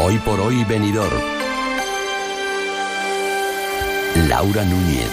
Hoy por hoy Benidorm. Laura Núñez.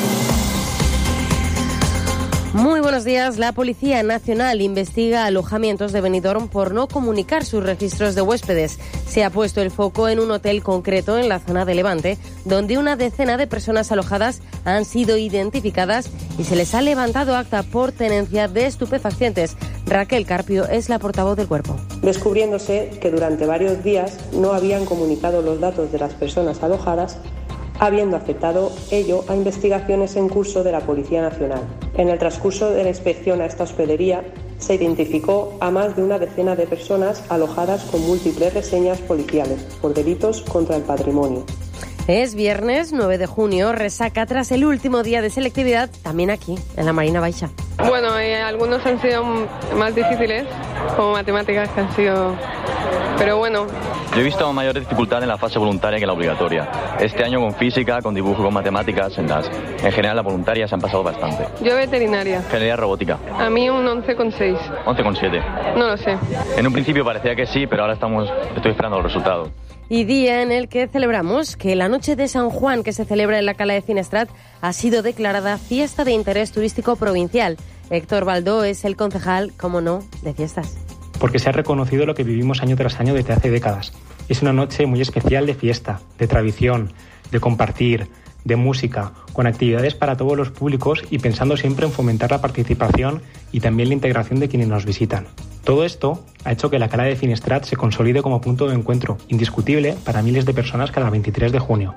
Muy buenos días. La Policía Nacional investiga alojamientos de Benidorm por no comunicar sus registros de huéspedes. Se ha puesto el foco en un hotel concreto en la zona de Levante, donde una decena de personas alojadas han sido identificadas y se les ha levantado acta por tenencia de estupefacientes. Raquel Carpio es la portavoz del cuerpo. Descubriéndose que durante varios días no habían comunicado los datos de las personas alojadas, habiendo afectado ello a investigaciones en curso de la Policía Nacional. En el transcurso de la inspección a esta hospedería se identificó a más de una decena de personas alojadas con múltiples reseñas policiales por delitos contra el patrimonio. Es viernes 9 de junio, resaca tras el último día de selectividad, también aquí, en la Marina Baixa. Bueno, algunos han sido más difíciles, como matemáticas que han sido... Pero bueno. Yo he visto mayor dificultad en la fase voluntaria que en la obligatoria. Este año con física, con dibujo, con matemáticas, en general las voluntarias se han pasado bastante. Yo veterinaria. Ingeniería robótica. A mí un 11,6. 11,7. No lo sé. En un principio parecía que sí, pero ahora estoy esperando los resultados. Y día en el que celebramos que la noche de San Juan, que se celebra en la Cala de Finestrat, ha sido declarada fiesta de interés turístico provincial. Héctor Baldó es el concejal, como no, de fiestas. Porque se ha reconocido lo que vivimos año tras año desde hace décadas. Es una noche muy especial de fiesta, de tradición, de compartir, de música, con actividades para todos los públicos y pensando siempre en fomentar la participación y también la integración de quienes nos visitan. Todo esto ha hecho que la Cala de Finestrat se consolide como punto de encuentro indiscutible para miles de personas cada 23 de junio.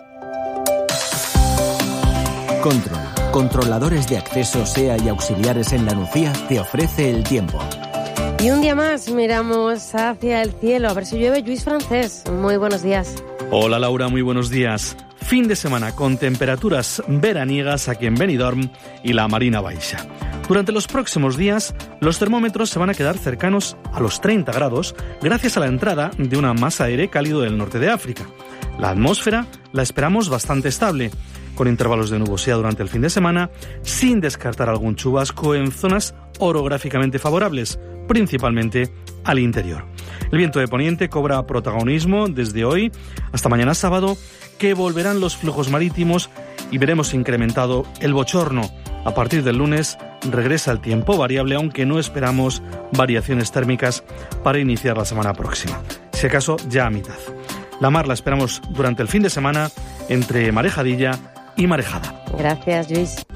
Control. Controladores de acceso SEA y auxiliares en La Nucía te ofrece el tiempo. Y un día más miramos hacia el cielo a ver si llueve. Lluís Francés, muy buenos días. Hola Laura, muy buenos días. Fin de semana con temperaturas veraniegas aquí en Benidorm y la Marina Baixa. Durante los próximos días, los termómetros se van a quedar cercanos a los 30 grados gracias a la entrada de una masa de aire cálido del norte de África. La atmósfera la esperamos bastante estable, con intervalos de nubosidad durante el fin de semana, sin descartar algún chubasco en zonas orográficamente favorables, principalmente al interior. El viento de poniente cobra protagonismo desde hoy hasta mañana sábado, que volverán los flujos marítimos y veremos incrementado el bochorno. A partir del lunes regresa el tiempo variable, aunque no esperamos variaciones térmicas para iniciar la semana próxima, si acaso ya a mitad. La mar la esperamos durante el fin de semana entre marejadilla y marejada. Gracias, Luis.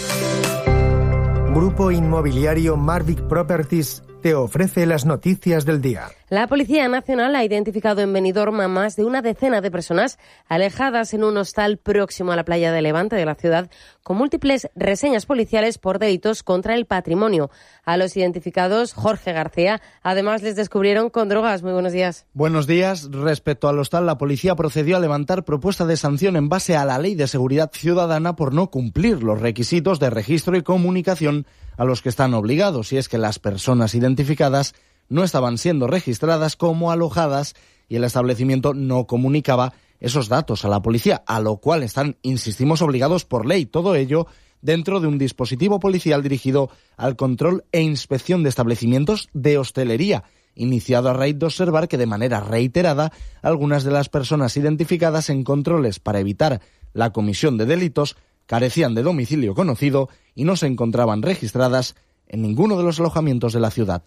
Grupo Inmobiliario Marvic Properties te ofrece las noticias del día. La Policía Nacional ha identificado en Benidorm a más de una decena de personas alejadas en un hostal próximo a la playa de Levante de la ciudad, con múltiples reseñas policiales por delitos contra el patrimonio. A los identificados, Jorge García, además les descubrieron con drogas. Muy buenos días. Buenos días. Respecto al hostal, la policía procedió a levantar propuesta de sanción en base a la Ley de Seguridad Ciudadana por no cumplir los requisitos de registro y comunicación a los que están obligados, y es que las personas identificadas no estaban siendo registradas como alojadas y el establecimiento no comunicaba esos datos a la policía, a lo cual están, insistimos, obligados por ley. Todo ello dentro de un dispositivo policial dirigido al control e inspección de establecimientos de hostelería, iniciado a raíz de observar que de manera reiterada algunas de las personas identificadas en controles para evitar la comisión de delitos carecían de domicilio conocido y no se encontraban registradas en ninguno de los alojamientos de la ciudad.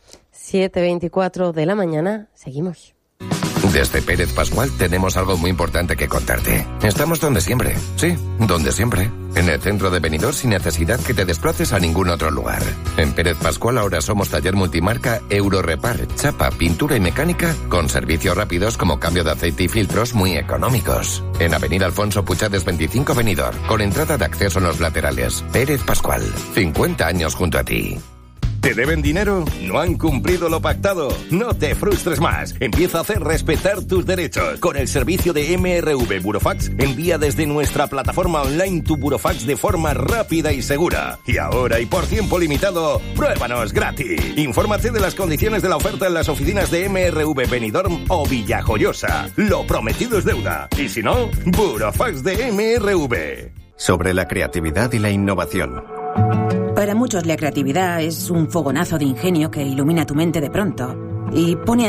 7:24 de la mañana, seguimos. Desde Pérez Pascual tenemos algo muy importante que contarte. Estamos donde siempre. Sí, donde siempre. En el centro de Benidorm, sin necesidad que te desplaces a ningún otro lugar. En Pérez Pascual ahora somos taller multimarca Eurorepar, chapa, pintura y mecánica, con servicios rápidos como cambio de aceite y filtros muy económicos. En Avenida Alfonso Puchades 25 Benidorm, con entrada de acceso en los laterales. Pérez Pascual, 50 años junto a ti. ¿Te deben dinero? ¿No han cumplido lo pactado? No te frustres más. Empieza a hacer respetar tus derechos. Con el servicio de MRV Burofax, envía desde nuestra plataforma online tu burofax de forma rápida y segura. Y ahora y por tiempo limitado, pruébanos gratis. Infórmate de las condiciones de la oferta en las oficinas de MRV Benidorm o Villajoyosa. Lo prometido es deuda. Y si no, Burofax de MRV. Sobre la creatividad y la innovación. Para muchos la creatividad es un fogonazo de ingenio que ilumina tu mente de pronto y pone